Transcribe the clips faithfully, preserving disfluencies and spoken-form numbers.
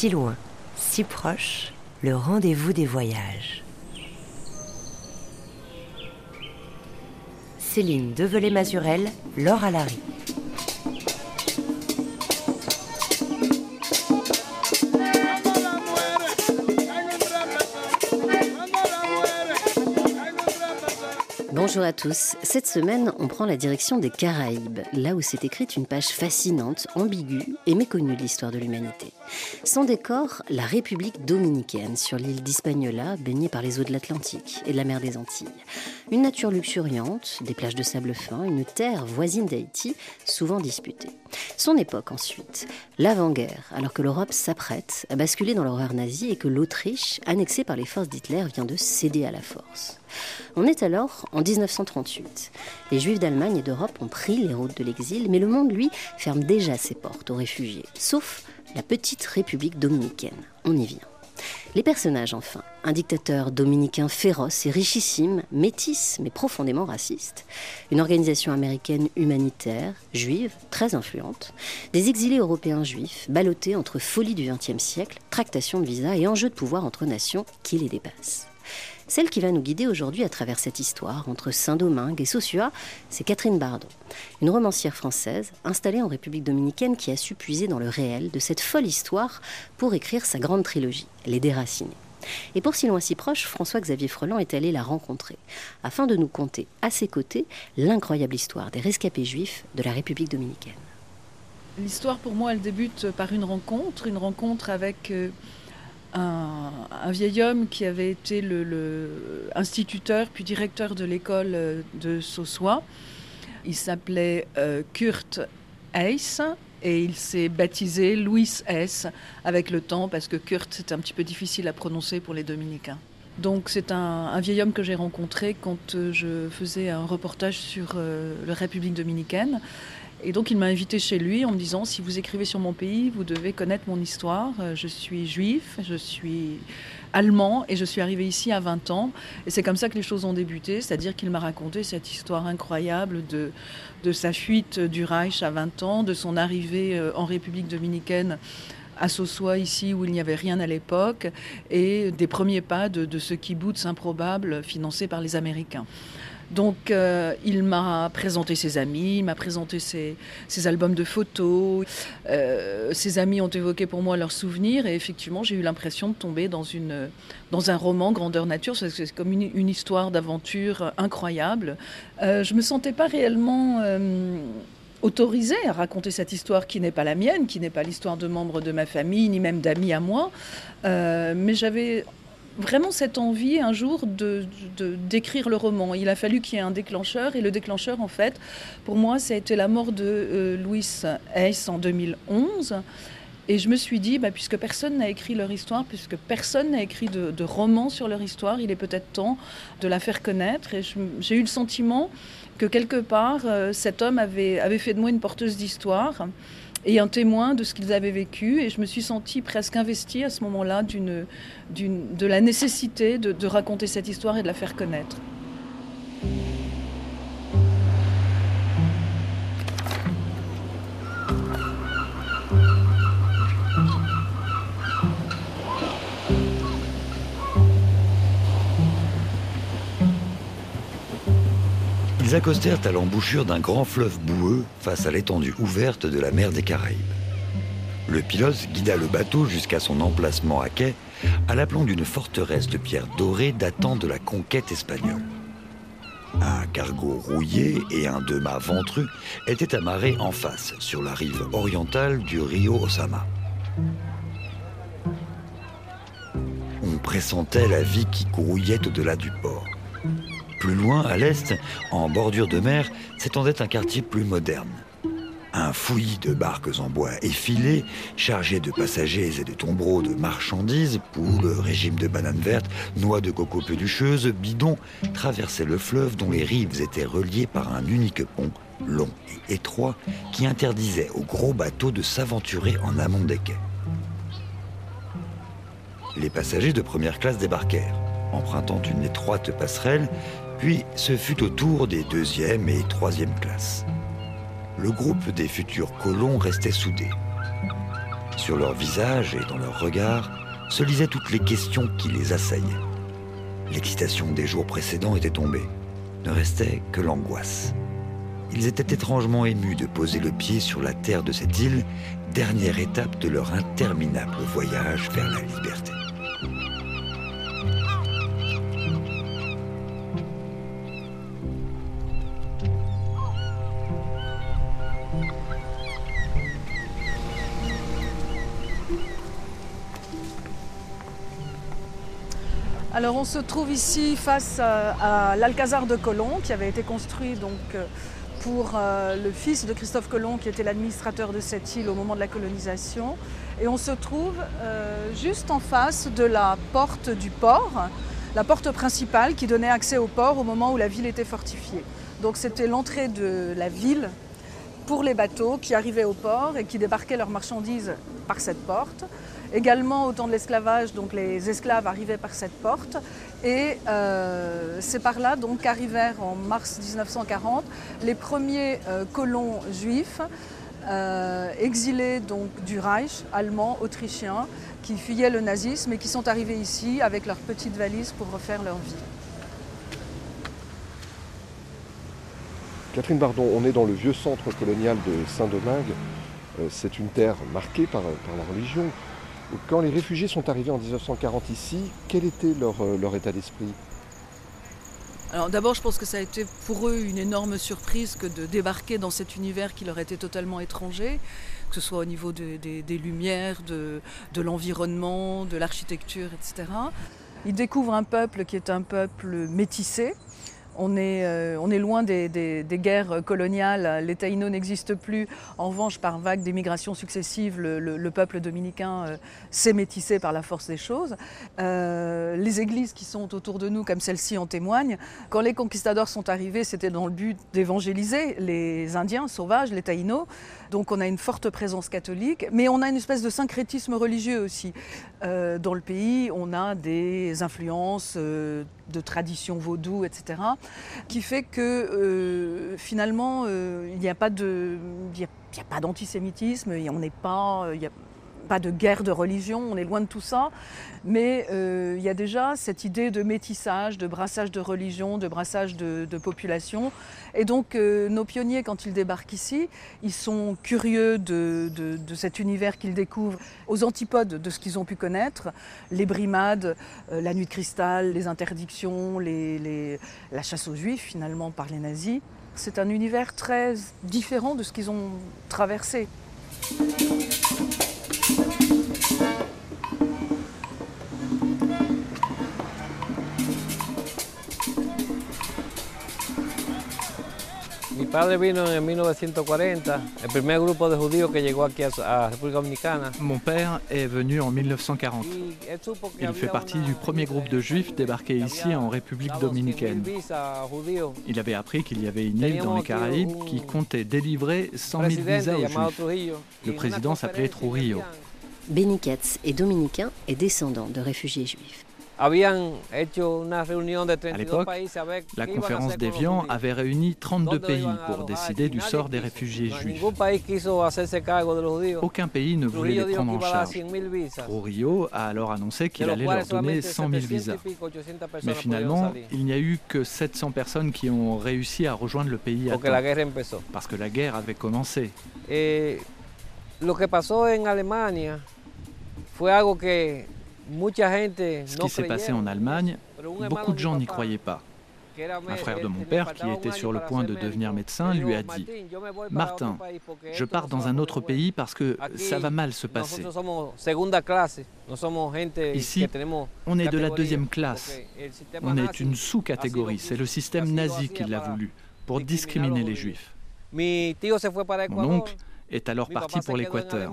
Si loin, si proche, le rendez-vous des voyages. Céline Develay-Mazurel, Laure Alary. Bonjour à tous. Cette semaine, on prend la direction des Caraïbes, là où s'est écrite une page fascinante, ambiguë et méconnue de l'histoire de l'humanité. Son décor, la République dominicaine, sur l'île d'Hispaniola, baignée par les eaux de l'Atlantique et de la mer des Antilles. Une nature luxuriante, des plages de sable fin, une terre voisine d'Haïti, souvent disputée. Son époque ensuite, l'avant-guerre, alors que l'Europe s'apprête à basculer dans l'horreur nazie et que l'Autriche, annexée par les forces d'Hitler, vient de céder à la force. On est alors en dix-neuf cent trente-huit. Les Juifs d'Allemagne et d'Europe ont pris les routes de l'exil, mais le monde, lui, ferme déjà ses portes aux réfugiés, sauf la petite République dominicaine. On y vient. Les personnages, enfin. Un dictateur dominicain féroce et richissime, métis mais profondément raciste. Une organisation américaine humanitaire, juive, très influente. Des exilés européens juifs, ballottés entre folie du vingtième siècle, tractation de visa et enjeux de pouvoir entre nations qui les dépassent. Celle qui va nous guider aujourd'hui à travers cette histoire entre Saint-Domingue et Sosua, c'est Catherine Bardon, une romancière française installée en République dominicaine qui a su puiser dans le réel de cette folle histoire pour écrire sa grande trilogie, Les Déracinés. Et pour si loin si proche, François-Xavier Freland est allé la rencontrer, afin de nous conter à ses côtés l'incroyable histoire des rescapés juifs de la République dominicaine. L'histoire pour moi, elle débute par une rencontre, une rencontre avec... Euh... Un, un vieil homme qui avait été le, le instituteur puis directeur de l'école de Sosua. Il s'appelait euh, Kurt Hess et il s'est baptisé Louis Hess avec le temps parce que Kurt c'est un petit peu difficile à prononcer pour les Dominicains. Donc c'est un, un vieil homme que j'ai rencontré quand euh, je faisais un reportage sur euh, la République dominicaine. Et donc il m'a invité chez lui en me disant « Si vous écrivez sur mon pays, vous devez connaître mon histoire. Je suis juif, je suis allemand et je suis arrivé ici à vingt ans. » Et c'est comme ça que les choses ont débuté, c'est-à-dire qu'il m'a raconté cette histoire incroyable de, de sa fuite du Reich à vingt ans, de son arrivée en République dominicaine à Sosua, ici où il n'y avait rien à l'époque, et des premiers pas de, de ce kibbutz improbable financé par les Américains. Donc euh, il m'a présenté ses amis, il m'a présenté ses, ses albums de photos. Euh, ses amis ont évoqué pour moi leurs souvenirs et effectivement j'ai eu l'impression de tomber dans, une, dans un roman grandeur nature. C'est comme une, une histoire d'aventure incroyable. Euh, je ne me sentais pas réellement... Euh, autorisée à raconter cette histoire qui n'est pas la mienne, qui n'est pas l'histoire de membres de ma famille, ni même d'amis à moi. Euh, mais j'avais vraiment cette envie un jour de, de, d'écrire le roman. Il a fallu qu'il y ait un déclencheur. Et le déclencheur, en fait, pour moi, ça a été la mort de euh, Louis Hess en deux mille onze. Et je me suis dit, bah, puisque personne n'a écrit leur histoire, puisque personne n'a écrit de, de roman sur leur histoire, il est peut-être temps de la faire connaître. Et je, j'ai eu le sentiment que quelque part, euh, cet homme avait, avait fait de moi une porteuse d'histoire et un témoin de ce qu'ils avaient vécu. Et je me suis sentie presque investie à ce moment-là d'une, d'une, de la nécessité de, de raconter cette histoire et de la faire connaître. Ils accostèrent à l'embouchure d'un grand fleuve boueux face à l'étendue ouverte de la mer des Caraïbes. Le pilote guida le bateau jusqu'à son emplacement à quai, à l'aplomb d'une forteresse de pierre dorée datant de la conquête espagnole. Un cargo rouillé et un deux-mâts ventru étaient amarrés en face, sur la rive orientale du Rio Osama. On pressentait la vie qui grouillait au-delà du port. Plus loin, à l'est, en bordure de mer, s'étendait un quartier plus moderne. Un fouillis de barques en bois effilées, chargées de passagers et de tombereaux de marchandises, poules, régime de bananes vertes, noix de coco péducheuses, bidons, traversaient le fleuve dont les rives étaient reliées par un unique pont, long et étroit, qui interdisait aux gros bateaux de s'aventurer en amont des quais. Les passagers de première classe débarquèrent, empruntant une étroite passerelle, puis ce fut au tour des deuxième et troisième classes. Le groupe des futurs colons restait soudé. Sur leur visage et dans leur regard se lisaient toutes les questions qui les assaillaient. L'excitation des jours précédents était tombée. Ne restait que l'angoisse. Ils étaient étrangement émus de poser le pied sur la terre de cette île, dernière étape de leur interminable voyage vers la liberté. Alors on se trouve ici face à, à l'Alcazar de Colón, qui avait été construit donc pour euh, le fils de Christophe Colomb, qui était l'administrateur de cette île au moment de la colonisation. Et on se trouve euh, juste en face de la porte du port, la porte principale qui donnait accès au port au moment où la ville était fortifiée. Donc c'était l'entrée de la ville pour les bateaux qui arrivaient au port et qui débarquaient leurs marchandises par cette porte. Également, au temps de l'esclavage, donc les esclaves arrivaient par cette porte. Et euh, c'est par là donc qu'arrivèrent en mars mille neuf cent quarante les premiers euh, colons juifs euh, exilés donc, du Reich, allemands, autrichiens, qui fuyaient le nazisme et qui sont arrivés ici avec leurs petites valises pour refaire leur vie. Catherine Bardon, on est dans le vieux centre colonial de Saint-Domingue. Euh, c'est une terre marquée par, par la religion. Quand les réfugiés sont arrivés en mille neuf cent quarante ici, quel était leur, leur état d'esprit? Alors d'abord, je pense que ça a été pour eux une énorme surprise que de débarquer dans cet univers qui leur était totalement étranger, que ce soit au niveau de, de, des lumières, de, de l'environnement, de l'architecture, et cetera. Ils découvrent un peuple qui est un peuple métissé. On est, euh, on est loin des, des, des guerres coloniales, les taïnos n'existent plus. En revanche, par vagues d'émigrations successives, le, le, le peuple dominicain euh, s'est métissé par la force des choses. Euh, les églises qui sont autour de nous, comme celle-ci, en témoignent. Quand les conquistadors sont arrivés, c'était dans le but d'évangéliser les Indiens sauvages, les taïnos. Donc on a une forte présence catholique, mais on a une espèce de syncrétisme religieux aussi. Euh, dans le pays, on a des influences euh, de traditions vaudou, et cetera, qui fait que euh, finalement, euh, il n'y a pas de, il y a, il y a pas d'antisémitisme, et on n'est pas, il y a pas de guerre de religion, on est loin de tout ça, mais euh, il y a déjà cette idée de métissage, de brassage de religion, de brassage de, de population. Et donc euh, nos pionniers, quand ils débarquent ici, ils sont curieux de, de, de cet univers qu'ils découvrent, aux antipodes de ce qu'ils ont pu connaître, les brimades, euh, la nuit de cristal, les interdictions, les, les, la chasse aux juifs finalement par les nazis. C'est un univers très différent de ce qu'ils ont traversé. Mi padre vino en mille neuf cent quarante, el primer grupo de judíos que llegó aquí a República Dominicana. Mon père est venu en mille neuf cent quarante. Il fait partie du premier groupe de juifs débarqués ici en République dominicaine. Il avait appris qu'il y avait une île dans les Caraïbes qui comptait délivrer cent mille visas aux juifs. Le président s'appelait Trujillo. Benny Katz est dominicain et descendant de réfugiés juifs. À l'époque, la conférence d'Évian avait réuni trente-deux pays pour décider du sort des réfugiés juifs. Aucun pays ne voulait les prendre en charge. Trujillo a alors annoncé qu'il allait leur donner cent mille visas. Mais finalement, il n'y a eu que sept cents personnes qui ont réussi à rejoindre le pays à temps, parce que la guerre avait commencé. Ce qui passó en Allemagne fue algo que Ce qui s'est passé en Allemagne, beaucoup de gens n'y croyaient pas. Un frère de mon père, qui était sur le point de devenir médecin, lui a dit « Martin, je pars dans un autre pays parce que ça va mal se passer. Ici, on est de la deuxième classe. On est une sous-catégorie. C'est le système nazi qui l'a voulu, pour discriminer les Juifs. » Mon oncle est alors parti pour l'Équateur.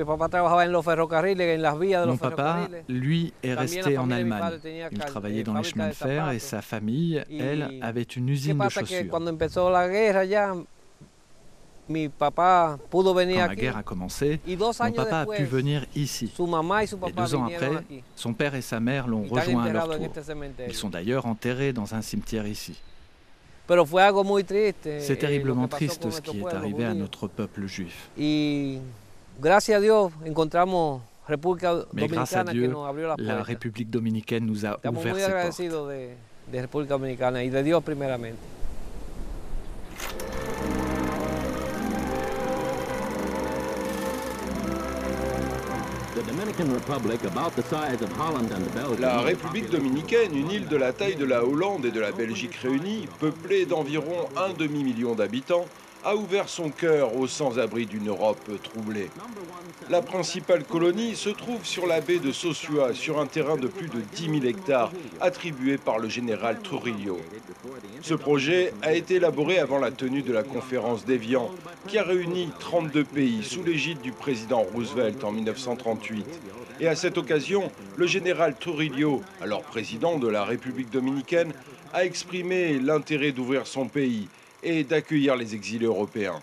Mon papa, lui, est resté en Allemagne. Il travaillait dans les chemins de fer et sa famille, elle, avait une usine de chaussures. Quand la guerre a commencé, mon papa a pu venir ici. Et deux ans après, son père et sa mère l'ont rejoint à leur tour. Ils sont d'ailleurs enterrés dans un cimetière ici. C'est terriblement triste ce qui est arrivé à notre peuple juif. Gracias a Dios encontramos República Mais grâce à Dominicana Dieu, que nos abrió la la puerta. République dominicaine nous a Estamos ouvert muy ses portes. agradecidos de, de República Dominicana y de Dios primeramente. La République dominicaine, une île de la taille de la Hollande et de la Belgique réunies, peuplée d'environ un demi-million d'habitants, a ouvert son cœur aux sans-abri d'une Europe troublée. La principale colonie se trouve sur la baie de Sosua, sur un terrain de plus de dix mille hectares, attribué par le général Trujillo. Ce projet a été élaboré avant la tenue de la conférence d'Évian, qui a réuni trente-deux pays sous l'égide du président Roosevelt en mille neuf cent trente-huit. Et à cette occasion, le général Trujillo, alors président de la République dominicaine, a exprimé l'intérêt d'ouvrir son pays et d'accueillir les exilés européens.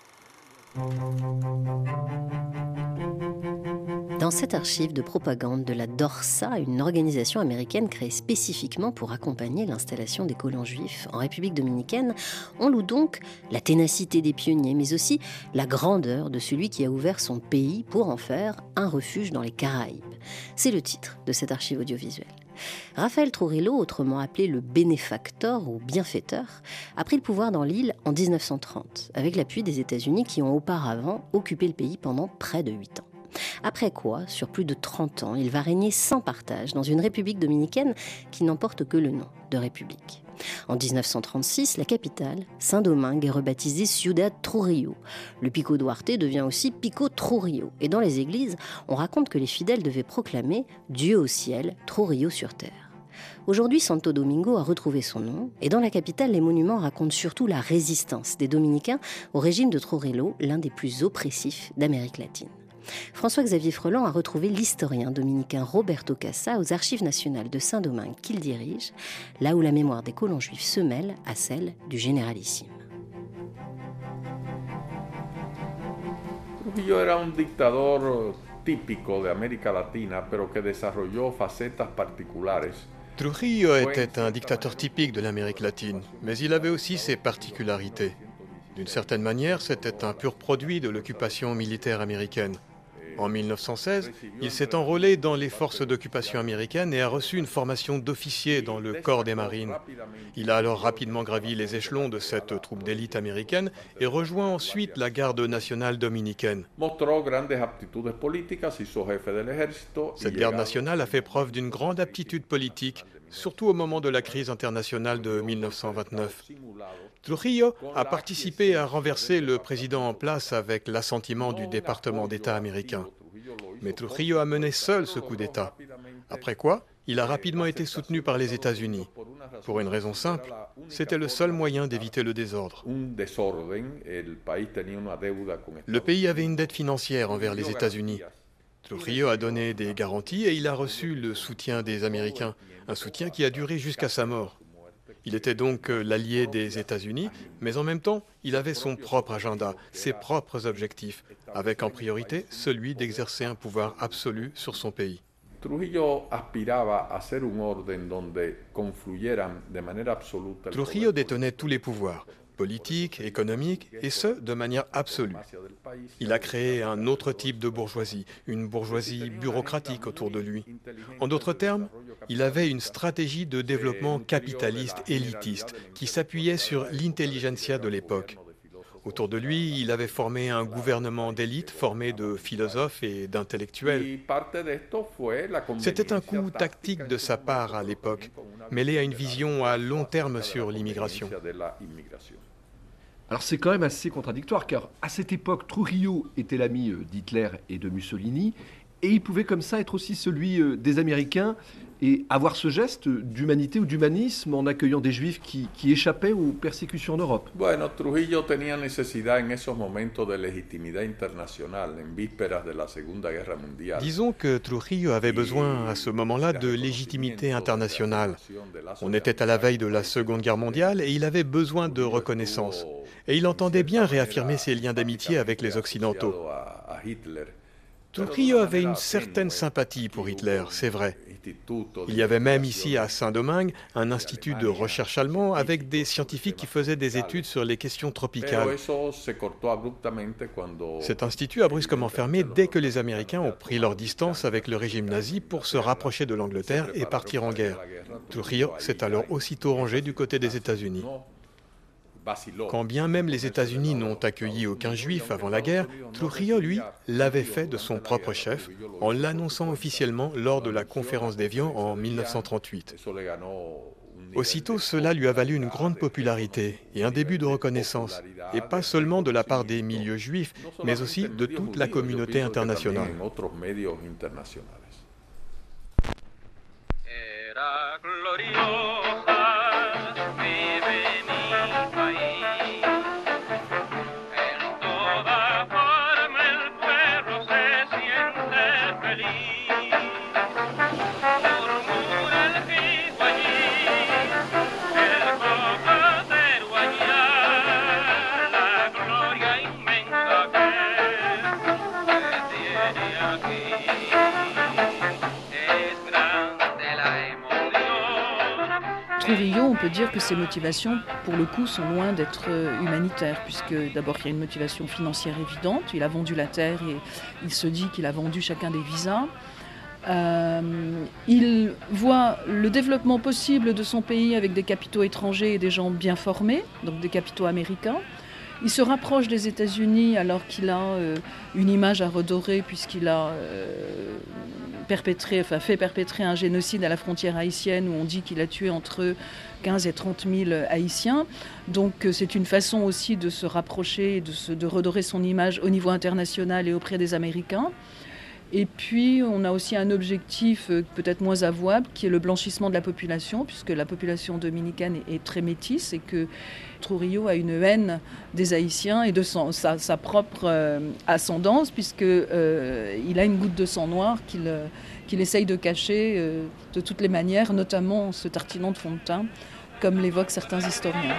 Dans cette archive de propagande de la DORSA, une organisation américaine créée spécifiquement pour accompagner l'installation des colons juifs en République dominicaine, on loue donc la ténacité des pionniers, mais aussi la grandeur de celui qui a ouvert son pays pour en faire un refuge dans les Caraïbes. C'est le titre de cette archive audiovisuelle. Rafael Trujillo, autrement appelé le bénéfacteur ou bienfaiteur, a pris le pouvoir dans l'île en dix-neuf cent trente, avec l'appui des États-Unis qui ont auparavant occupé le pays pendant près de huit ans. Après quoi, sur plus de trente ans, il va régner sans partage dans une république dominicaine qui n'en porte que le nom de république. En dix-neuf cent trente-six, la capitale, Saint-Domingue, est rebaptisée Ciudad Trujillo. Le Pico Duarte devient aussi Pico Trujillo. Et dans les églises, on raconte que les fidèles devaient proclamer « Dieu au ciel, Trujillo sur terre ». Aujourd'hui, Santo Domingo a retrouvé son nom, et dans la capitale, les monuments racontent surtout la résistance des Dominicains au régime de Trujillo, l'un des plus oppressifs d'Amérique latine. François-Xavier Freland a retrouvé l'historien dominicain Roberto Casa aux Archives nationales de Saint-Domingue qu'il dirige, là où la mémoire des colons juifs se mêle à celle du généralissime. Trujillo era un dictador típico de América Latina, pero que desarrolló facetas particulares. Trujillo était un dictateur typique de l'Amérique latine, mais il avait aussi ses particularités. D'une certaine manière, c'était un pur produit de l'occupation militaire américaine. En mille neuf cent seize, il s'est enrôlé dans les forces d'occupation américaines et a reçu une formation d'officier dans le corps des marines. Il a alors rapidement gravi les échelons de cette troupe d'élite américaine et rejoint ensuite la garde nationale dominicaine. Cette garde nationale a fait preuve d'une grande aptitude politique, surtout au moment de la crise internationale de mille neuf cent vingt-neuf. Trujillo a participé à renverser le président en place avec l'assentiment du département d'État américain. Mais Trujillo a mené seul ce coup d'État. Après quoi, il a rapidement été soutenu par les États-Unis. Pour une raison simple, c'était le seul moyen d'éviter le désordre. Le pays avait une dette financière envers les États-Unis. Trujillo a donné des garanties et il a reçu le soutien des Américains, un soutien qui a duré jusqu'à sa mort. Il était donc l'allié des États-Unis, mais en même temps, il avait son propre agenda, ses propres objectifs, avec en priorité celui d'exercer un pouvoir absolu sur son pays. Trujillo aspiraba a ser un orden donde confluyeran de manera absoluta. Trujillo détenait tous les pouvoirs, politiques, économiques, et ce, de manière absolue. Il a créé un autre type de bourgeoisie, une bourgeoisie bureaucratique autour de lui. En d'autres termes, il avait une stratégie de développement capitaliste élitiste qui s'appuyait sur l'intelligentsia de l'époque. Autour de lui, il avait formé un gouvernement d'élite formé de philosophes et d'intellectuels. C'était un coup tactique de sa part à l'époque, mêlé à une vision à long terme sur l'immigration. Alors c'est quand même assez contradictoire, car à cette époque, Trujillo était l'ami d'Hitler et de Mussolini, et il pouvait comme ça être aussi celui des Américains et avoir ce geste d'humanité ou d'humanisme en accueillant des Juifs qui, qui échappaient aux persécutions en Europe. Bueno, Trujillo tenía necesidad en esos momentos de legitimidad internacional en vísperas de la Segunda Guerra Mundial. Disons que Trujillo avait besoin à ce moment-là de légitimité internationale. On était à la veille de la Seconde Guerre mondiale et il avait besoin de reconnaissance. Et il entendait bien réaffirmer ses liens d'amitié avec les Occidentaux. Trujillo avait une certaine sympathie pour Hitler, c'est vrai. Il y avait même ici à Saint-Domingue un institut de recherche allemand avec des scientifiques qui faisaient des études sur les questions tropicales. Cet institut a brusquement fermé dès que les Américains ont pris leur distance avec le régime nazi pour se rapprocher de l'Angleterre et partir en guerre. Trujillo s'est alors aussitôt rangé du côté des États-Unis. Quand bien même les États-Unis n'ont accueilli aucun juif avant la guerre, Trujillo, lui, l'avait fait de son propre chef en l'annonçant officiellement lors de la conférence d'Évian en mille neuf cent trente-huit. Aussitôt, cela lui a valu une grande popularité et un début de reconnaissance, et pas seulement de la part des milieux juifs, mais aussi de toute la communauté internationale. Trujillo, on peut dire que ses motivations, pour le coup, sont loin d'être humanitaires, puisque d'abord, il y a une motivation financière évidente. Il a vendu la terre et il se dit qu'il a vendu chacun des visas. Euh, il voit le développement possible de son pays avec des capitaux étrangers et des gens bien formés, donc des capitaux américains. Il se rapproche des États-Unis alors qu'il a euh, une image à redorer puisqu'il a euh, perpétré, enfin, fait perpétrer un génocide à la frontière haïtienne où on dit qu'il a tué entre quinze et trente mille Haïtiens. Donc euh, c'est une façon aussi de se rapprocher, de, se, de redorer son image au niveau international et auprès des Américains. Et puis, on a aussi un objectif peut-être moins avouable, qui est le blanchissement de la population, puisque la population dominicaine est très métisse et que Trujillo a une haine des Haïtiens et de son, sa, sa propre euh, ascendance, puisqu'il euh, a une goutte de sang noir qu'il, qu'il essaye de cacher euh, de toutes les manières, notamment en se tartinant de fond de teint, comme l'évoquent certains historiens.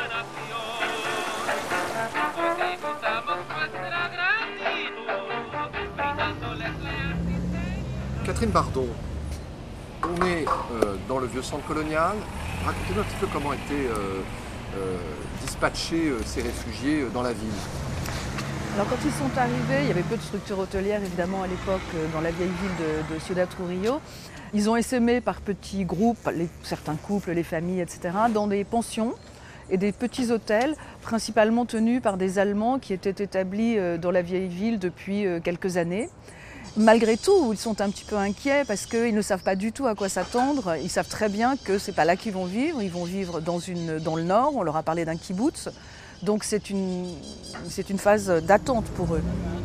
Catherine Bardon, on est euh, dans le vieux centre colonial. Racontez-nous un petit peu comment étaient euh, euh, dispatchés euh, ces réfugiés euh, dans la ville. Alors quand ils sont arrivés, il y avait peu de structures hôtelières évidemment à l'époque euh, dans la vieille ville de, de Ciudad Trujillo. Ils ont essaimé par petits groupes, les, certains couples, les familles, et cetera, dans des pensions et des petits hôtels, principalement tenus par des Allemands qui étaient établis euh, dans la vieille ville depuis euh, quelques années. Malgré tout, ils sont un petit peu inquiets parce qu'ils ne savent pas du tout à quoi s'attendre. Ils savent très bien que ce n'est pas là qu'ils vont vivre. Ils vont vivre dans, une, dans le nord. On leur a parlé d'un kibbutz. Donc c'est une, c'est une phase d'attente pour eux.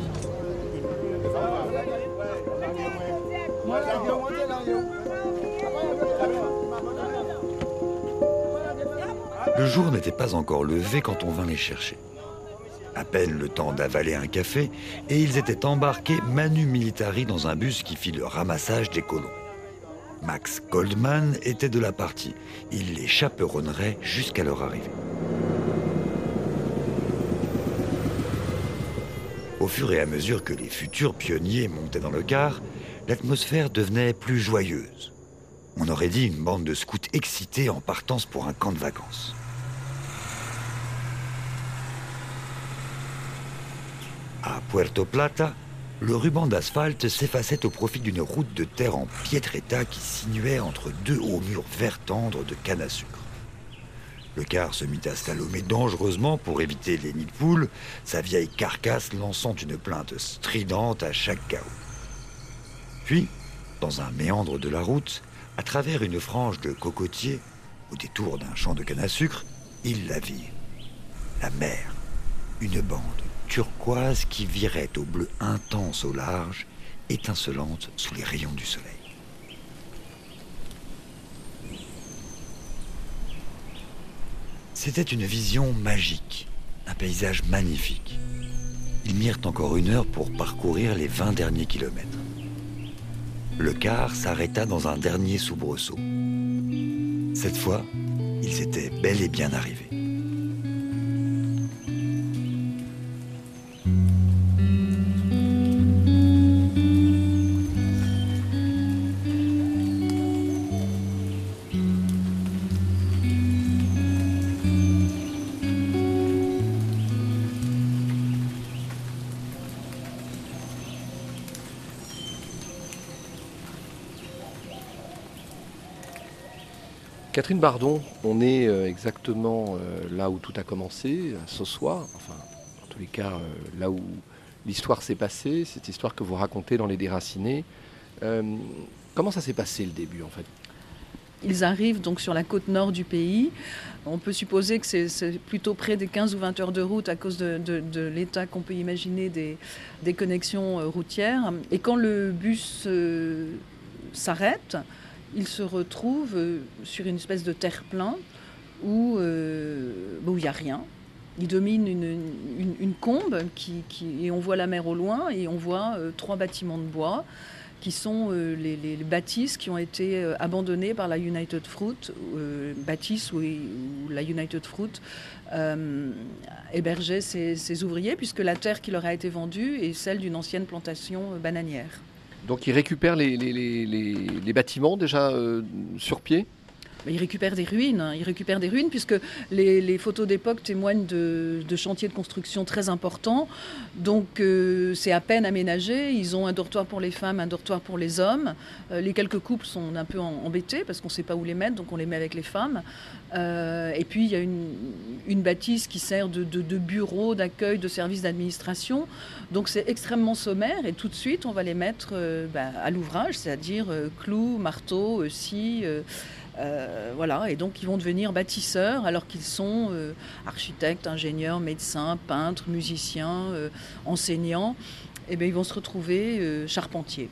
Le jour n'était pas encore levé quand on vint les chercher. À peine le temps d'avaler un café, et ils étaient embarqués manu militari dans un bus qui fit le ramassage des colons. Max Goldman était de la partie. Il les chaperonnerait jusqu'à leur arrivée. Au fur et à mesure que les futurs pionniers montaient dans le car, l'atmosphère devenait plus joyeuse. On aurait dit une bande de scouts excités en partance pour un camp de vacances. À Puerto Plata, le ruban d'asphalte s'effaçait au profit d'une route de terre en piètre état qui sinuait entre deux hauts murs verts tendres de canne à sucre. Le car se mit à slalomer dangereusement pour éviter les nids de poules, sa vieille carcasse lançant une plainte stridente à chaque chaos. Puis, dans un méandre de la route, à travers une frange de cocotiers, au détour d'un champ de canne à sucre, ils la virent. La mer, une bande turquoise qui virait au bleu intense au large, étincelante sous les rayons du soleil. C'était une vision magique, un paysage magnifique. Ils mirent encore une heure pour parcourir les vingt derniers kilomètres. Le car s'arrêta dans un dernier soubresaut. Cette fois, ils étaient bel et bien arrivés. Catherine Bardon, on est exactement là où tout a commencé, à Sossois, enfin, en tous les cas, là où l'histoire s'est passée, cette histoire que vous racontez dans Les Déracinés. Euh, comment ça s'est passé le début, en fait ? Ils arrivent donc sur la côte nord du pays. On peut supposer que c'est, c'est plutôt près des quinze ou vingt heures de route à cause de, de, de l'état qu'on peut imaginer des, des connexions routières. Et quand le bus euh, s'arrête, il se retrouve euh, sur une espèce de terre-plein où euh, où il n'y a rien. Il domine une, une, une combe qui, qui, et on voit la mer au loin et on voit euh, trois bâtiments de bois qui sont euh, les, les, les bâtisses qui ont été euh, abandonnées par la United Fruit, euh, bâtisses où, où la United Fruit euh, hébergeait ses, ses ouvriers, puisque la terre qui leur a été vendue est celle d'une ancienne plantation euh, bananière. Donc ils récupèrent les, les, les, les, les bâtiments déjà euh, sur pied ? Ils récupèrent des ruines, ils récupèrent des ruines puisque les, les photos d'époque témoignent de, de chantiers de construction très importants. Donc euh, c'est à peine aménagé. Ils ont un dortoir pour les femmes, un dortoir pour les hommes. Euh, les quelques couples sont un peu embêtés parce qu'on ne sait pas où les mettre, donc on les met avec les femmes. Euh, et puis il y a une, une bâtisse qui sert de, de, de bureau, d'accueil, de service d'administration. Donc c'est extrêmement sommaire et tout de suite on va les mettre euh, bah, à l'ouvrage, c'est-à-dire euh, clous, marteaux, euh, scies. Euh, Euh, voilà, et donc ils vont devenir bâtisseurs alors qu'ils sont euh, architectes, ingénieurs, médecins, peintres, musiciens, euh, enseignants. Et bien ils vont se retrouver euh, charpentiers.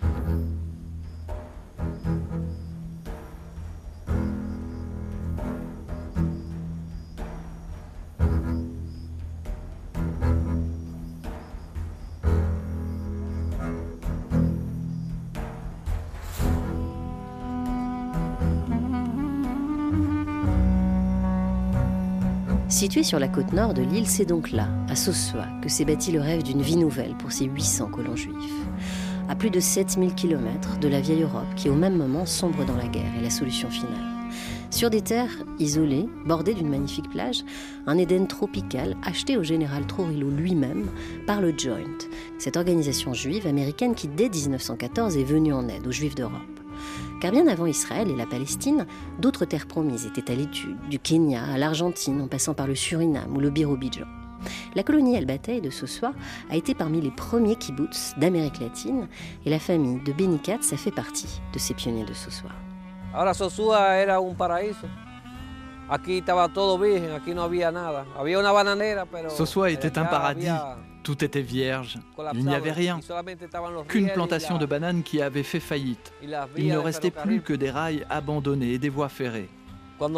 Situé sur la côte nord de l'île, c'est donc là, à Sossois, que s'est bâti le rêve d'une vie nouvelle pour ces huit cents colons juifs. À plus de sept mille kilomètres de la vieille Europe qui, au même moment, sombre dans la guerre et la solution finale. Sur des terres isolées, bordées d'une magnifique plage, un Éden tropical acheté au général Trujillo lui-même par le Joint, cette organisation juive américaine qui, dès dix-neuf cent quatorze, est venue en aide aux Juifs d'Europe. Car bien avant Israël et la Palestine, d'autres terres promises étaient à l'étude, du Kenya à l'Argentine, en passant par le Suriname ou le Birobidjan. La colonie El Batey de Sossois a été parmi les premiers kibbutz d'Amérique latine, et la famille de Benny Katz a fait partie de ces pionniers de Sossois. Ahora Sosúa era un paraíso. Aquí estaba todo virgen, aquí no había nada. Había una bananera, pero Sossois était un paradis. Tout était vierge. Il n'y avait rien. Qu'une plantation de bananes qui avait fait faillite. Il ne restait plus que des rails abandonnés et des voies ferrées. Quand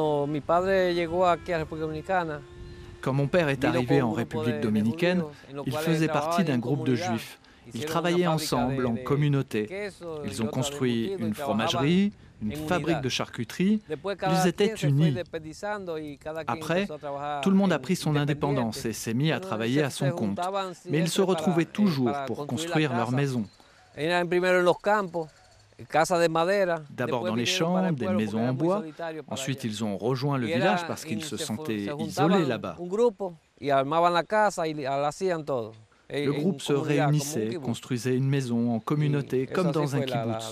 mon père est arrivé en République dominicaine, il faisait partie d'un groupe de juifs. Ils travaillaient ensemble en communauté. Ils ont construit une fromagerie, une fabrique de charcuterie. Ils étaient unis. Après, tout le monde a pris son indépendance et s'est mis à travailler à son compte. Mais ils se retrouvaient toujours pour construire leur maison. D'abord dans les champs, des maisons en bois. Ensuite, ils ont rejoint le village parce qu'ils se sentaient isolés là-bas. Le groupe se réunissait, construisait une maison en communauté, comme dans un kibbutz.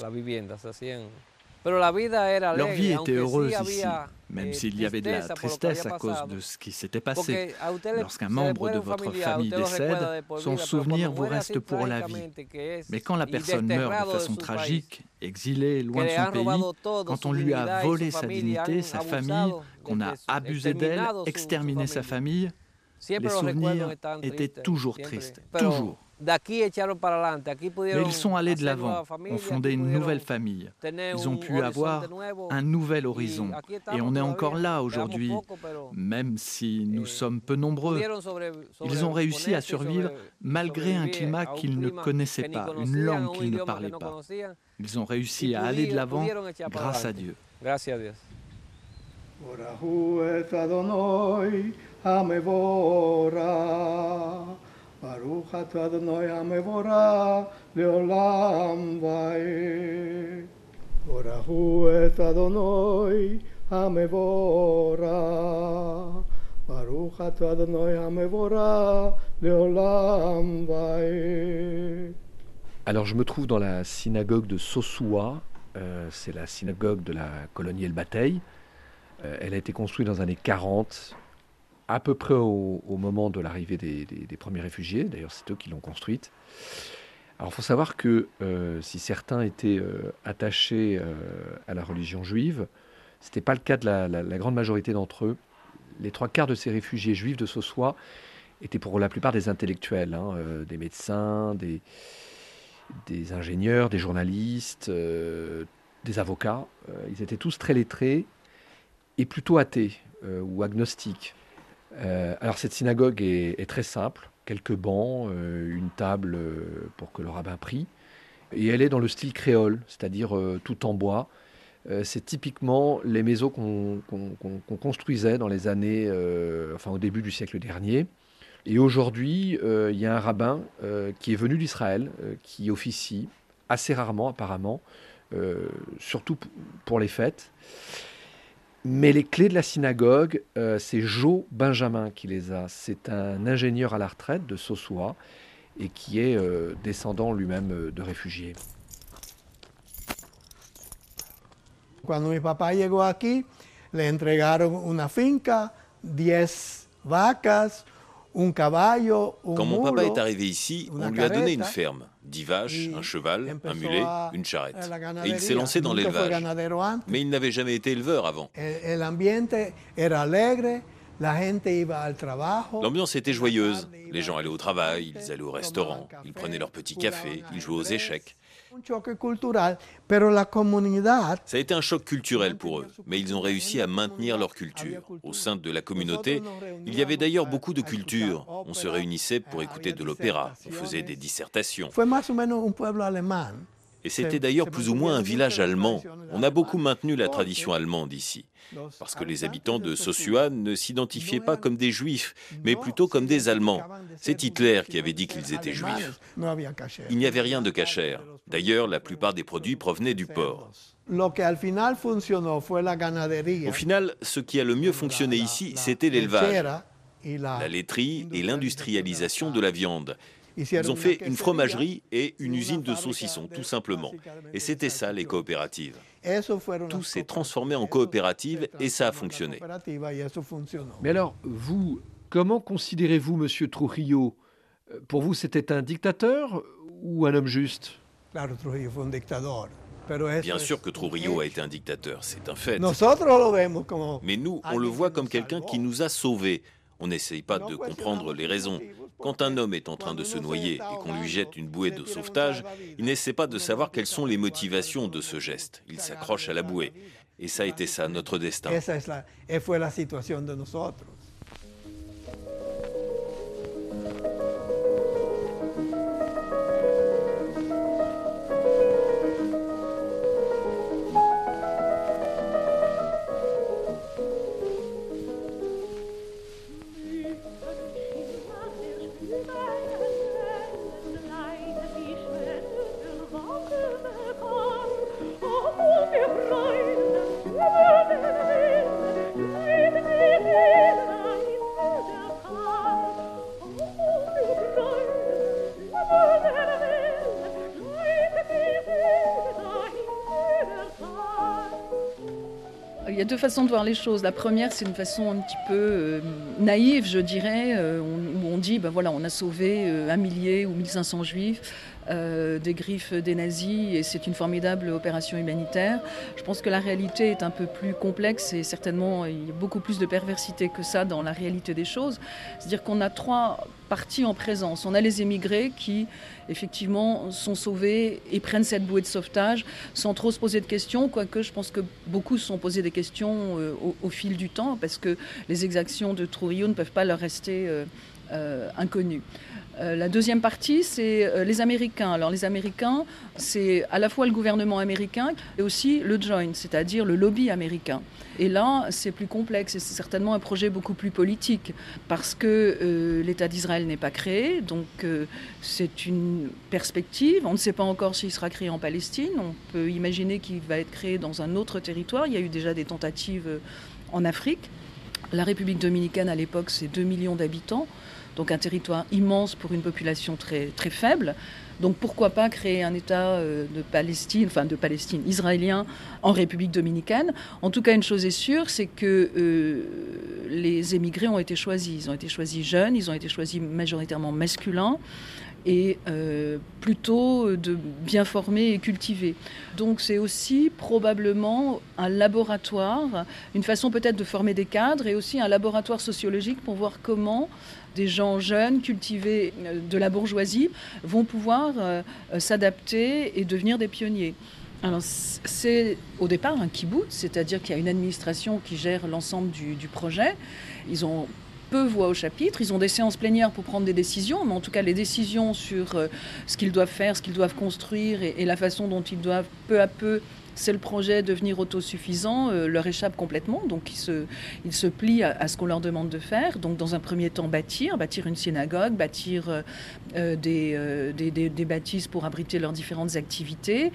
Leur vie était heureuse ici, même s'il y avait de la tristesse à cause de ce qui s'était passé. Lorsqu'un membre de votre famille décède, son souvenir vous reste pour la vie. Mais quand la personne meurt de façon tragique, exilée, loin de son pays, quand on lui a volé sa dignité, sa famille, qu'on a abusé d'elle, exterminé sa famille, les souvenirs étaient toujours tristes, toujours. Mais ils sont allés de l'avant, ont fondé une nouvelle famille. Ils ont pu avoir un nouvel horizon. Et on est encore là aujourd'hui, même si nous sommes peu nombreux. Ils ont réussi à survivre malgré un climat qu'ils ne connaissaient pas, une langue qu'ils ne parlaient pas. Ils ont réussi à aller de l'avant grâce à Dieu. Baruch atah Adonai HaMevorach leolam vaed. Baruch et Adonai HaMevorach. Baruch atah Adonai HaMevorach leolam vaed. Alors je me trouve dans la synagogue de Sossoua, euh, c'est la synagogue de la colonie El Batey. Euh, elle a été construite dans les années quarante, à peu près au, au moment de l'arrivée des, des, des premiers réfugiés. D'ailleurs, c'est eux qui l'ont construite. Alors, il faut savoir que euh, si certains étaient euh, attachés euh, à la religion juive, ce n'était pas le cas de la, la, la grande majorité d'entre eux. Les trois quarts de ces réfugiés juifs de Sossois étaient pour la plupart des intellectuels, hein, euh, des médecins, des, des ingénieurs, des journalistes, euh, des avocats. Euh, ils étaient tous très lettrés et plutôt athées euh, ou agnostiques. Euh, alors cette synagogue est, est très simple. Quelques bancs, euh, une table euh, pour que le rabbin prie. Et elle est dans le style créole, c'est-à-dire euh, tout en bois. Euh, c'est typiquement les maisons qu'on, qu'on, qu'on, qu'on construisait dans les années, euh, enfin au début du siècle dernier. Et aujourd'hui, euh, il y a un rabbin euh, qui est venu d'Israël, euh, qui officie assez rarement apparemment, euh, surtout p- pour les fêtes. Mais les clés de la synagogue, euh, c'est Joe Benjamin qui les a. C'est un ingénieur à la retraite de Sossois et qui est euh, descendant lui-même euh, de réfugiés. Cuando mi papá llegó aquí, le entregaron una finca, diez vacas, un caballo, un Quand mon papa mulo, est arrivé ici, on lui a donné une ferme, dix vaches, un cheval, un mulet, une charrette. Et il s'est lancé dans l'élevage. Mais il n'avait jamais été éleveur avant. El ambiente era alegre, la gente iba al trabajo. L'ambiance était joyeuse. Les gens allaient au travail, ils allaient au restaurant, ils prenaient leur petit café, ils jouaient aux échecs. Un choque cultural, pero la comunidad. Ça a été un choc culturel pour eux, mais ils ont réussi à maintenir leur culture. Au sein de la communauté, il y avait d'ailleurs beaucoup de cultures. On se réunissait pour écouter de l'opéra, on faisait des dissertations. Fue más o menos un pueblo alemán. Et c'était d'ailleurs plus ou moins un village allemand. On a beaucoup maintenu la tradition allemande ici, parce que les habitants de Sosua ne s'identifiaient pas comme des juifs, mais plutôt comme des Allemands. C'est Hitler qui avait dit qu'ils étaient juifs. Il n'y avait rien de cachère. D'ailleurs, la plupart des produits provenaient du porc. Au final, ce qui a le mieux fonctionné ici, c'était l'élevage, la laiterie et l'industrialisation de la viande. Ils ont fait une fromagerie et une usine de saucissons, tout simplement. Et c'était ça, les coopératives. Tout s'est transformé en coopérative et ça a fonctionné. Mais alors, vous, comment considérez-vous M. Trujillo? Pour vous, c'était un dictateur ou un homme juste? Bien sûr que Trujillo a été un dictateur, c'est un fait. Mais nous, on le voit comme quelqu'un qui nous a sauvés. On n'essaye pas de comprendre les raisons. Quand un homme est en train de se noyer et qu'on lui jette une bouée de sauvetage, il n'essaie pas de savoir quelles sont les motivations de ce geste. Il s'accroche à la bouée. Et ça a été ça, notre destin. Il y a deux façons de voir les choses. La première, c'est une façon un petit peu euh, naïve, je dirais, euh, où on dit, ben voilà, on a sauvé euh, un millier ou mille cinq cents juifs euh, des griffes des nazis et c'est une formidable opération humanitaire. Je pense que la réalité est un peu plus complexe et certainement il y a beaucoup plus de perversité que ça dans la réalité des choses. C'est-à-dire qu'on a trois parties en présence. On a les émigrés qui, effectivement, sont sauvés et prennent cette bouée de sauvetage sans trop se poser de questions, quoique je pense que beaucoup se sont posés des questions euh, au, au fil du temps parce que les exactions de Trujillo ne peuvent pas leur rester euh, euh, inconnues. Euh, la deuxième partie, c'est euh, les Américains. Alors les Américains, c'est à la fois le gouvernement américain et aussi le Joint, c'est-à-dire le lobby américain. Et là, c'est plus complexe et c'est certainement un projet beaucoup plus politique parce que euh, l'État d'Israël n'est pas créé, donc euh, c'est une perspective. On ne sait pas encore s'il sera créé en Palestine. On peut imaginer qu'il va être créé dans un autre territoire. Il y a eu déjà des tentatives en Afrique. La République dominicaine, à l'époque, c'est deux millions d'habitants. donc un territoire immense pour une population très, très faible. Donc pourquoi pas créer un État de Palestine, enfin de Palestine israélien en République dominicaine. En tout cas, une chose est sûre, c'est que euh, les émigrés ont été choisis. Ils ont été choisis jeunes, ils ont été choisis majoritairement masculins et euh, plutôt de bien formés et cultivés. Donc c'est aussi probablement un laboratoire, une façon peut-être de former des cadres et aussi un laboratoire sociologique pour voir comment des gens jeunes, cultivés de la bourgeoisie vont pouvoir euh, s'adapter et devenir des pionniers. Alors, c'est au départ un kibboutz, c'est-à-dire qu'il y a une administration qui gère l'ensemble du, du projet. Ils ont peu voix au chapitre, ils ont des séances plénières pour prendre des décisions, mais en tout cas les décisions sur euh, ce qu'ils doivent faire, ce qu'ils doivent construire et, et la façon dont ils doivent peu à peu, c'est le projet, devenir autosuffisant, euh, leur échappe complètement. Donc ils se, ils se plient à, à ce qu'on leur demande de faire. Donc dans un premier temps, bâtir, bâtir une synagogue, bâtir euh, des, euh, des, des, des bâtisses pour abriter leurs différentes activités.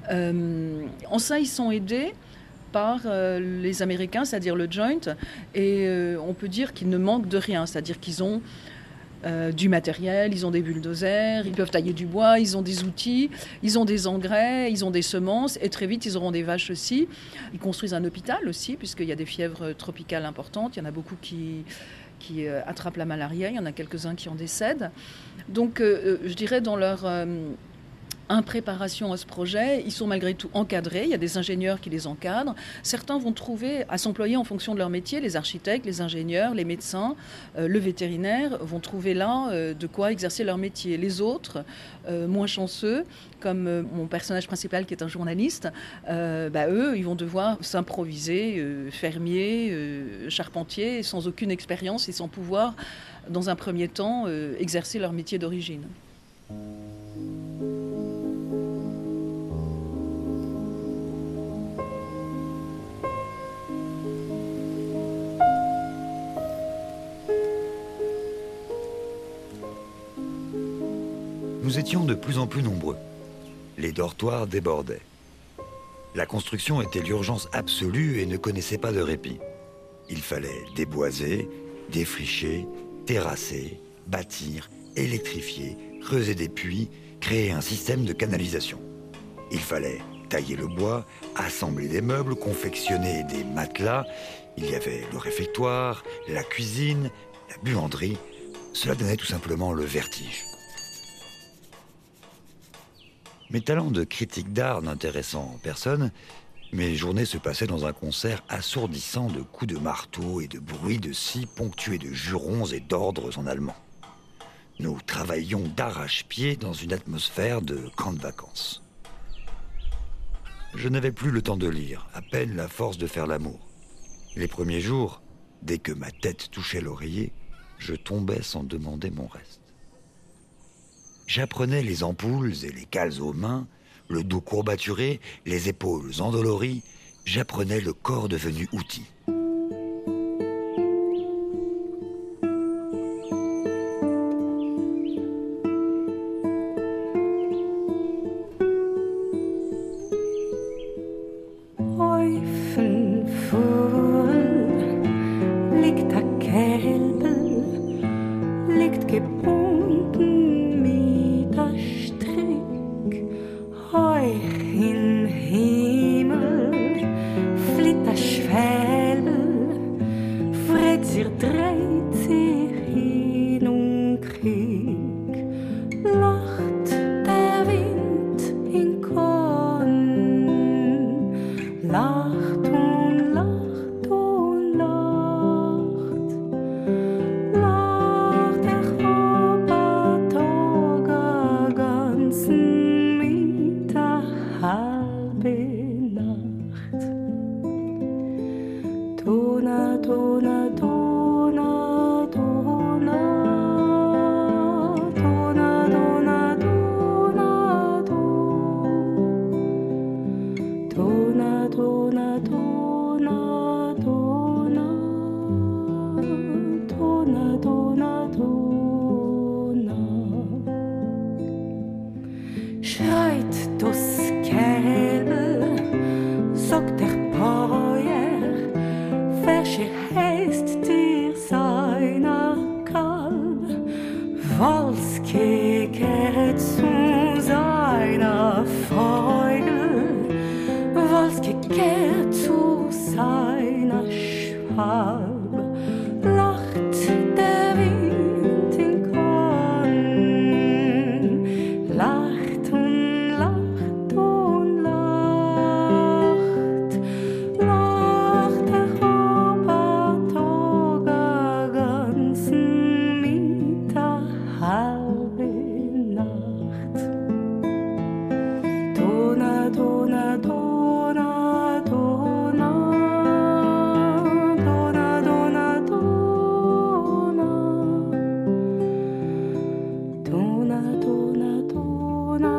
Euh, en ça, ils sont aidés par euh, les Américains, c'est-à-dire le Joint, et euh, on peut dire qu'ils ne manquent de rien, c'est-à-dire qu'ils ont euh, du matériel, ils ont des bulldozers, ils peuvent tailler du bois, ils ont des outils, ils ont des engrais, ils ont des semences, et très vite ils auront des vaches aussi. Ils construisent un hôpital aussi, puisqu'il y a des fièvres tropicales importantes, il y en a beaucoup qui... qui euh, attrapent la malaria, il y en a quelques-uns qui en décèdent. Donc euh, je dirais dans leur... Euh, impréparation à ce projet, ils sont malgré tout encadrés, il y a des ingénieurs qui les encadrent. Certains vont trouver à s'employer en fonction de leur métier, les architectes, les ingénieurs, les médecins, euh, le vétérinaire vont trouver là euh, de quoi exercer leur métier. Les autres, euh, moins chanceux, comme euh, mon personnage principal qui est un journaliste, euh, bah, eux, ils vont devoir s'improviser euh, fermiers, euh, charpentiers, sans aucune expérience et sans pouvoir, dans un premier temps, euh, exercer leur métier d'origine. Nous étions de plus en plus nombreux. Les dortoirs débordaient. La construction était l'urgence absolue et ne connaissait pas de répit. Il fallait déboiser, défricher, terrasser, bâtir, électrifier, creuser des puits, créer un système de canalisation. Il fallait tailler le bois, assembler des meubles, confectionner des matelas. Il y avait le réfectoire, la cuisine, la buanderie. Cela donnait tout simplement le vertige. Mes talents de critique d'art n'intéressant personne, mes journées se passaient dans un concert assourdissant de coups de marteau et de bruits de scie ponctués de jurons et d'ordres en allemand. Nous travaillions d'arrache-pied dans une atmosphère de camp de vacances. Je n'avais plus le temps de lire, à peine la force de faire l'amour. Les premiers jours, dès que ma tête touchait l'oreiller, je tombais sans demander mon reste. J'apprenais les ampoules et les cales aux mains, le dos courbaturé, les épaules endolories. J'apprenais le corps devenu outil. Volskeket zu seiner Freude, Volskeket zu seiner Schwalbe, lacht der Wind in Korn, lacht und lacht und lacht, lacht der Roboter ganzen Mittag, halbe Nacht. Dona, Dona, Dona, Dona, Dona, Dona, Dona, Dona, Dona, Dona,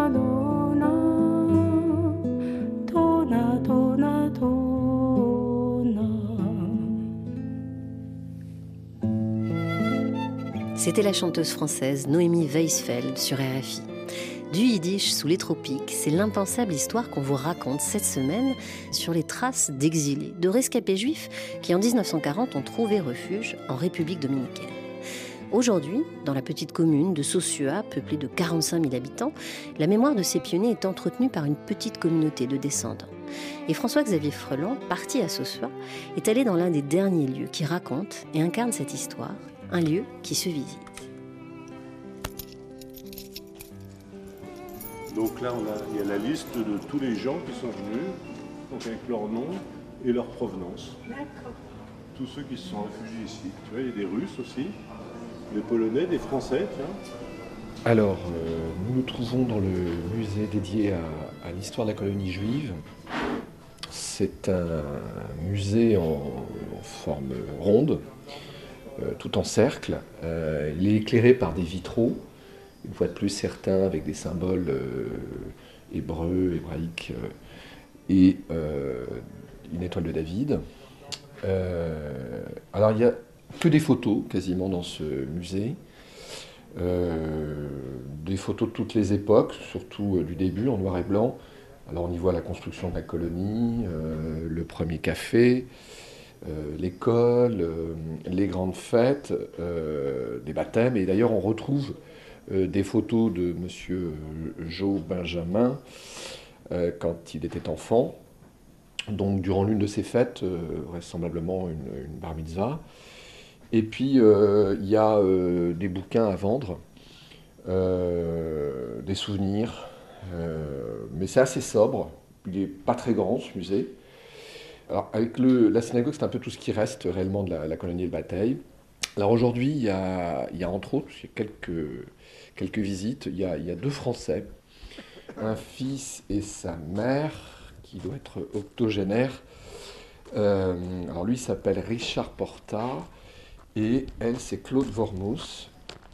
Dona, Dona, Dona, Dona. C'était la chanteuse française Noémie Weisfeld sur R F I. Du yiddish sous les tropiques, c'est l'impensable histoire qu'on vous raconte cette semaine sur les traces d'exilés, de rescapés juifs qui en dix-neuf cent quarante ont trouvé refuge en République dominicaine. Aujourd'hui, dans la petite commune de Sosua, peuplée de quarante-cinq mille habitants, la mémoire de ces pionniers est entretenue par une petite communauté de descendants. Et François-Xavier Freland, parti à Sosua, est allé dans l'un des derniers lieux qui raconte et incarne cette histoire, un lieu qui se visite. Donc là, on a, il y a la liste de tous les gens qui sont venus, donc avec leur nom et leur provenance. D'accord. Tous ceux qui se sont réfugiés ici. Tu vois, il y a des Russes aussi, des Polonais, des Français, tiens. Alors, euh, nous nous trouvons dans le musée dédié à, à l'histoire de la colonie juive. C'est un musée en, en forme ronde, euh, tout en cercle. Euh, il est éclairé par des vitraux, une fois de plus certains avec des symboles euh, hébreux, hébraïques, euh, et euh, une étoile de David. Euh, alors il n'y a que des photos quasiment dans ce musée, euh, des photos de toutes les époques, surtout euh, du début en noir et blanc. Alors on y voit la construction de la colonie, euh, le premier café, euh, l'école, euh, les grandes fêtes, euh, des baptêmes, et d'ailleurs on retrouve Euh, des photos de monsieur Joe Benjamin euh, quand il était enfant, donc durant l'une de ses fêtes, euh, vraisemblablement une, une bar mitzvah. Et puis euh, il y a euh, des bouquins à vendre, euh, des souvenirs, euh, mais c'est assez sobre, il n'est pas très grand ce musée. Alors avec le, la synagogue, c'est un peu tout ce qui reste réellement de la, la colonie de bataille. Alors aujourd'hui, il y a, il y a entre autres, il y a quelques, quelques visites, il y, a, il y a deux Français, un fils et sa mère, qui doit être octogénaire. Euh, alors lui s'appelle Richard Porta, et elle c'est Claude Vormous.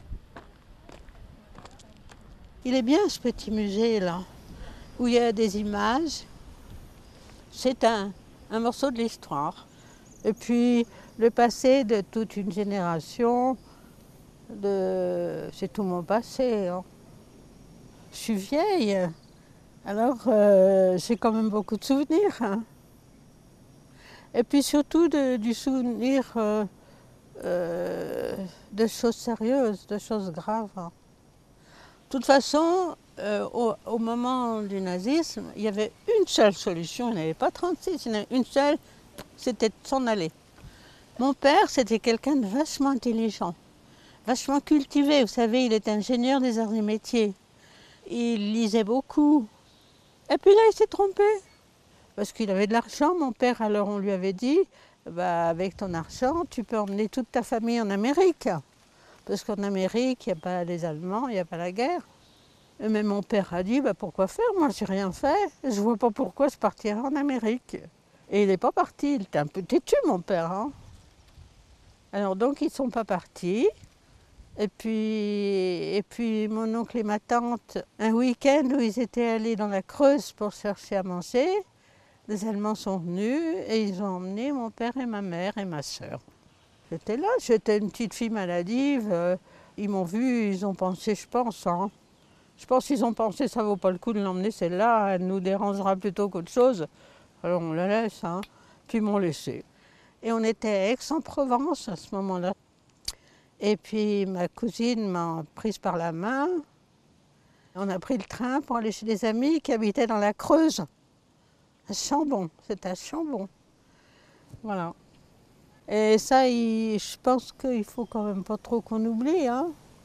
Il est bien ce petit musée là, où il y a des images. C'est un, un morceau de l'histoire. Et puis le passé de toute une génération, de... c'est tout mon passé. Hein. Je suis vieille, alors euh, j'ai quand même beaucoup de souvenirs. Hein. Et puis surtout de, du souvenir euh, euh, de choses sérieuses, de choses graves. Hein. De toute façon, euh, au, au moment du nazisme, il y avait une seule solution, il n'y en avait pas trente-six, il y en avait une seule, c'était de s'en aller. Mon père, c'était quelqu'un de vachement intelligent, vachement cultivé. Vous savez, il était ingénieur des arts et métiers. Il lisait beaucoup. Et puis là, il s'est trompé. Parce qu'il avait de l'argent, mon père, alors on lui avait dit, bah, avec ton argent, tu peux emmener toute ta famille en Amérique. Parce qu'en Amérique, il n'y a pas les Allemands, il n'y a pas la guerre. Et même mon père a dit, bah, pourquoi faire? Moi, j'ai rien fait. Je ne vois pas pourquoi je partirais en Amérique. Et il n'est pas parti. Il était un peu têtu, mon père. Hein. Alors donc, ils ne sont pas partis. Et puis, et puis, mon oncle et ma tante, un week-end où ils étaient allés dans la Creuse pour chercher à manger, les Allemands sont venus et ils ont emmené mon père et ma mère et ma sœur. J'étais là, j'étais une petite fille maladive. Euh, ils m'ont vu, ils ont pensé, je pense. Hein. Je pense qu'ils ont pensé, ça vaut pas le coup de l'emmener, celle-là, elle nous dérangera plutôt qu'autre chose. Alors on la laisse, hein. Puis ils m'ont laissé. Et on était à Aix-en-Provence à ce moment-là. Et puis ma cousine m'a prise par la main. On a pris le train pour aller chez des amis qui habitaient dans la Creuse, à Chambon. C'est à Chambon. Voilà. Et ça, il, je pense qu'il faut quand même pas trop qu'on oublie, hein.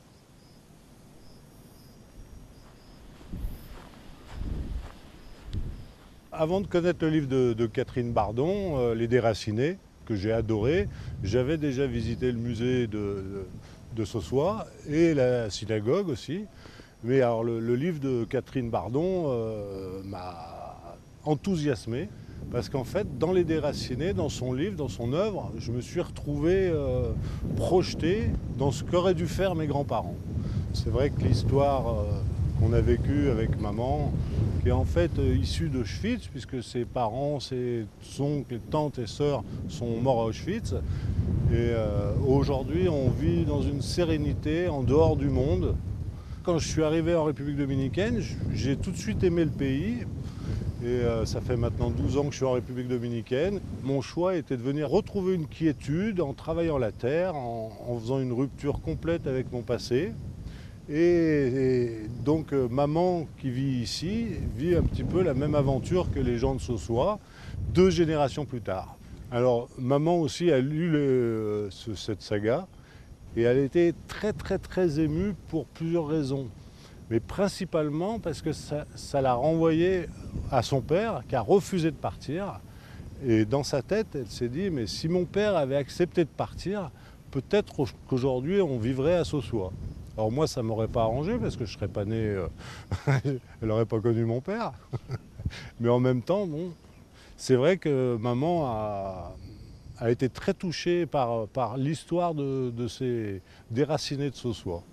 Avant de connaître le livre de, de Catherine Bardon, euh, Les Déracinés, que j'ai adoré, j'avais déjà visité le musée de, de, de Sossois et la synagogue aussi. Mais alors le, le livre de Catherine Bardon euh, m'a enthousiasmé parce qu'en fait, dans Les Déracinés, dans son livre, dans son œuvre, je me suis retrouvé euh, projeté dans ce qu'auraient dû faire mes grands-parents. C'est vrai que l'histoire euh, qu'on a vécue avec maman, qui est en fait euh, issue d'Auschwitz, puisque ses parents, ses oncles, tantes et sœurs sont morts à Auschwitz. Et euh, aujourd'hui, on vit dans une sérénité en dehors du monde. Quand je suis arrivé en République dominicaine, j'ai tout de suite aimé le pays. Et euh, ça fait maintenant douze ans que je suis en République dominicaine. Mon choix était de venir retrouver une quiétude en travaillant la terre, en, en faisant une rupture complète avec mon passé. Et, et donc euh, maman qui vit ici vit un petit peu la même aventure que les gens de Sossois, deux générations plus tard. Alors maman aussi a lu le, ce, cette saga et elle était très très très émue pour plusieurs raisons. Mais principalement parce que ça, ça l'a renvoyée à son père qui a refusé de partir. Et dans sa tête, elle s'est dit, mais si mon père avait accepté de partir, peut-être qu'aujourd'hui on vivrait à Sossois. Alors moi, ça ne m'aurait pas arrangé parce que je ne serais pas né, euh, elle n'aurait pas connu mon père. Mais en même temps, bon, c'est vrai que maman a, a été très touchée par, par l'histoire de, de ces déracinés de Sossois.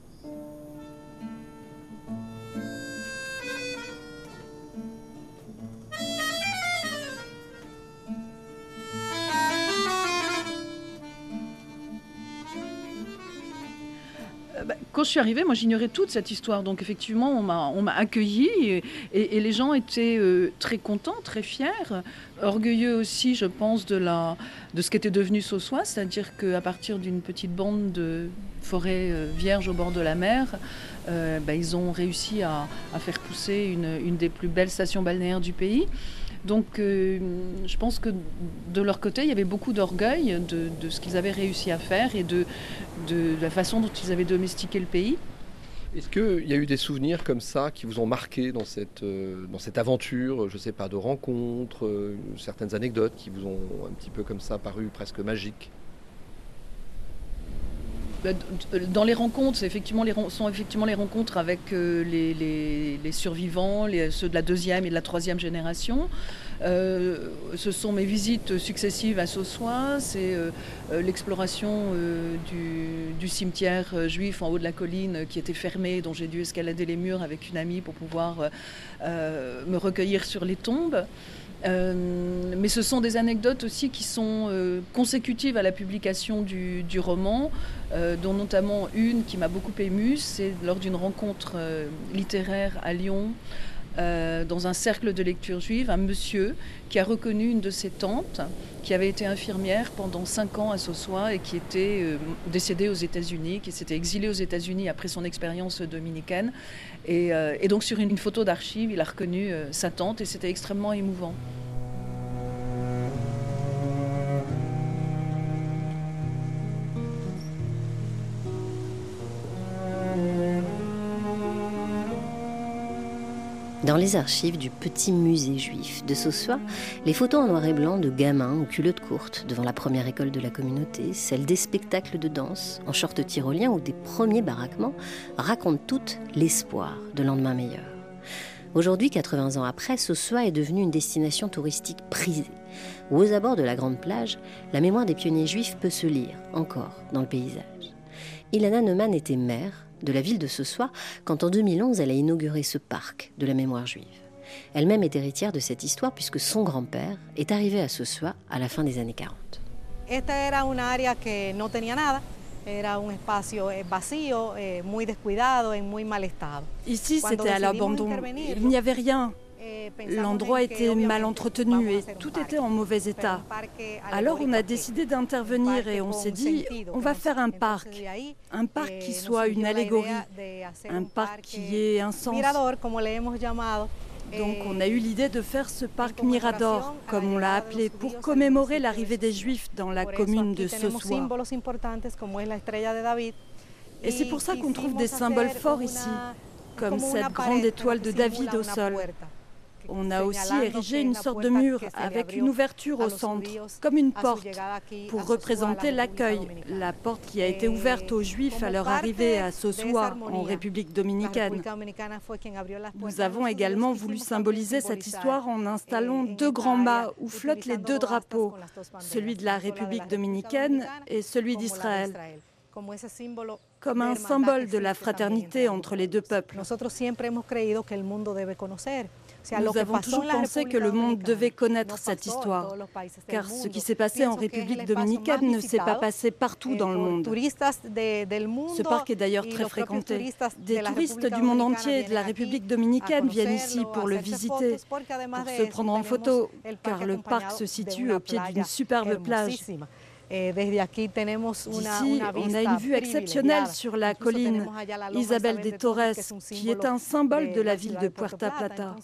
Quand je suis arrivée, moi j'ignorais toute cette histoire, donc effectivement on m'a, on m'a accueillie et, et, et les gens étaient euh, très contents, très fiers, orgueilleux aussi je pense de, la, de ce qu'était devenu Sossois, c'est-à-dire qu'à partir d'une petite bande de forêts euh, vierges au bord de la mer, euh, bah, ils ont réussi à, à faire pousser une, une des plus belles stations balnéaires du pays. Donc euh, je pense que de leur côté, il y avait beaucoup d'orgueil de, de ce qu'ils avaient réussi à faire et de, de, de la façon dont ils avaient domestiqué le pays. Est-ce qu'il y a eu des souvenirs comme ça qui vous ont marqué dans cette, euh, dans cette aventure, je ne sais pas, de rencontres, euh, certaines anecdotes qui vous ont un petit peu comme ça paru presque magiques ? Dans les rencontres, c'est effectivement les, sont effectivement les rencontres avec euh, les, les, les survivants, les, ceux de la deuxième et de la troisième génération. Euh, ce sont mes visites successives à Sossois, c'est euh, l'exploration euh, du, du cimetière juif en haut de la colline qui était fermé, dont j'ai dû escalader les murs avec une amie pour pouvoir euh, me recueillir sur les tombes. Euh, mais ce sont des anecdotes aussi qui sont euh, consécutives à la publication du, du roman, euh, dont notamment une qui m'a beaucoup émue, c'est lors d'une rencontre euh, littéraire à Lyon, euh, dans un cercle de lecture juive, un monsieur qui a reconnu une de ses tantes, qui avait été infirmière pendant cinq ans à Sossois et qui était euh, décédée aux États-Unis, qui s'était exilée aux États-Unis après son expérience dominicaine. Et, euh, et donc sur une, une photo d'archive, il a reconnu euh, sa tante et c'était extrêmement émouvant. Dans les archives du petit musée juif de Sossois, les photos en noir et blanc de gamins aux culottes courtes devant la première école de la communauté, celles des spectacles de danse en short tyrolien ou des premiers baraquements, racontent toutes l'espoir de lendemain meilleur. Aujourd'hui, quatre-vingts ans après, Sossois est devenu une destination touristique prisée, où aux abords de la grande plage, la mémoire des pionniers juifs peut se lire encore dans le paysage. Ilana Neumann était maire de la ville de Sossois quand en deux mille onze elle a inauguré ce parc de la mémoire juive. Elle-même est héritière de cette histoire puisque son grand-père est arrivé à Sossois à la fin des années quarante. Esta era una área que no tenía nada, era un espacio vacío, muy descuidado, en muy mal estado. Ici c'était à l'abandon, il n'y avait rien. L'endroit était mal entretenu et tout était en mauvais état. Alors on a décidé d'intervenir et on s'est dit, on va faire un parc. Un parc qui soit une allégorie, un parc qui ait un sens. Donc on a eu l'idée de faire ce parc Mirador, comme on l'a appelé, pour commémorer l'arrivée des Juifs dans la commune de Sosua. Et c'est pour ça qu'on trouve des symboles forts ici, comme cette grande étoile de David au sol. On a aussi érigé une sorte de mur avec une ouverture au centre, comme une porte, pour représenter l'accueil, la porte qui a été ouverte aux Juifs à leur arrivée à Sosua, en République dominicaine. Nous avons également voulu symboliser cette histoire en installant deux grands mâts où flottent les deux drapeaux, celui de la République dominicaine et celui d'Israël, comme un symbole de la fraternité entre les deux peuples. Nous avons toujours pensé que le monde devait connaître cette histoire, car ce qui s'est passé en République dominicaine ne s'est pas passé partout dans le monde. Ce parc est d'ailleurs très fréquenté. Des touristes du monde entier et de la République dominicaine viennent ici pour le visiter, pour se prendre en photo, car le parc se situe au pied d'une superbe plage. D'ici, on a une vue exceptionnelle sur la colline Isabel de Torres, qui est un symbole de la ville de Puerto Plata.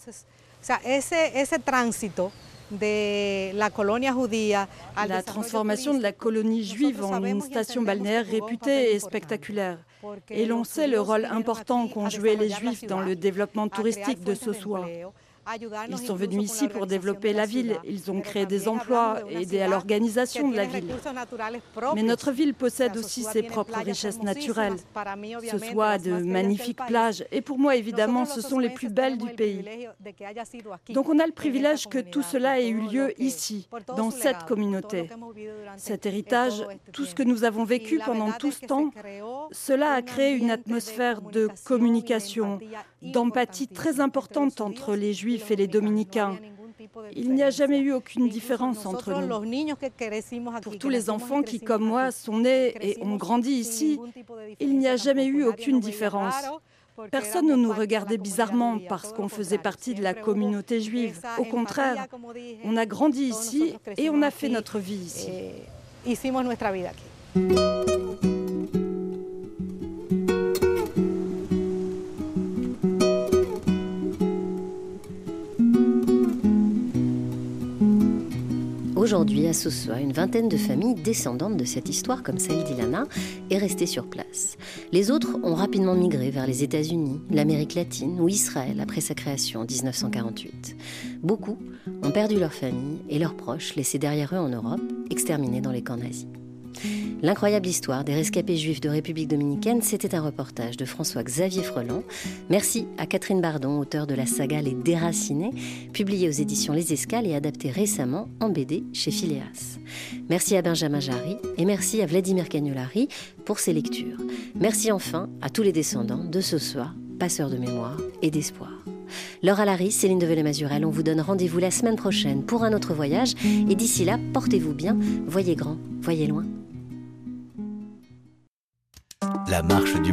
La transformation de la colonie juive en une station balnéaire réputée et spectaculaire. Et l'on sait le rôle important qu'ont joué les Juifs dans le développement touristique de Sosua. Ils sont venus ici pour développer la ville, ils ont créé des emplois, aidé à l'organisation de la ville. Mais notre ville possède aussi ses propres richesses naturelles. Sosua a de magnifiques plages et pour moi, évidemment, ce sont les plus belles du pays. Donc on a le privilège que tout cela ait eu lieu ici, dans cette communauté. Cet héritage, tout ce que nous avons vécu pendant tout ce temps, cela a créé une atmosphère de communication, d'empathie très importante entre les Juifs et les Dominicains. Il n'y a jamais eu aucune différence entre nous. Pour tous les enfants qui, comme moi, sont nés et ont grandi ici, il n'y a jamais eu aucune différence. Personne ne nous regardait bizarrement parce qu'on faisait partie de la communauté juive. Au contraire, on a grandi ici et on a fait notre vie ici. Aujourd'hui, à Sosua, une vingtaine de familles descendantes de cette histoire, comme celle d'Ilana, est restée sur place. Les autres ont rapidement migré vers les États-Unis, l'Amérique latine ou Israël après sa création en mille neuf cent quarante-huit. Beaucoup ont perdu leur famille et leurs proches laissés derrière eux en Europe, exterminés dans les camps nazis. L'incroyable histoire des rescapés juifs de République dominicaine, c'était un reportage de François-Xavier Freland. Merci à Catherine Bardon, auteure de la saga Les Déracinés, publiée aux éditions Les Escales et adaptée récemment en B D chez Phileas. Merci à Benjamin Jarry et merci à Vladimir Cagnolari pour ses lectures. Merci enfin à tous les descendants de Sosua, passeurs de mémoire et d'espoir. Laura Larry, Céline Develay-Mazurel, on vous donne rendez-vous la semaine prochaine pour un autre voyage. Et d'ici là, portez-vous bien, voyez grand, voyez loin. La marche du